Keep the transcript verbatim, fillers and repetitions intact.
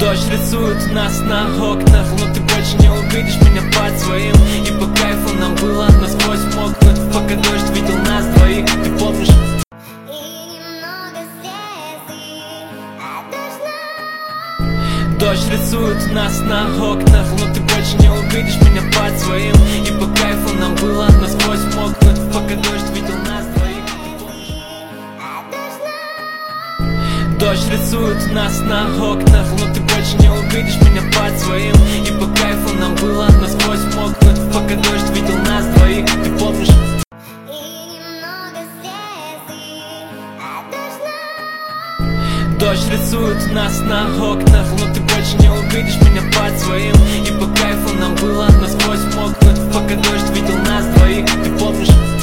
Дождь рисует нас на окнах, но ты больше не увидишь меня под своим. И по кайфу нам было насквозь мокнуть, пока дождь видел нас двоих, ты помнишь? Дождь рисует нас на окнах, но ты больше не увидишь меня под своим. И по кайфу нам было насквозь мокнуть, пока дождь видел нас двоих, ты помнишь? Дождь рисует нас на окнах, но ты больше не увидишь меня под своим. И по кайфу нам было насквозь мокнуть, пока дождь видел нас двоих, ты помнишь? Дождь рисует нас на окнах, но ты больше не увидишь меня под своим. И по кайфу нам было насквозь мокнуть, пока дождь видел нас двоих, ты помнишь?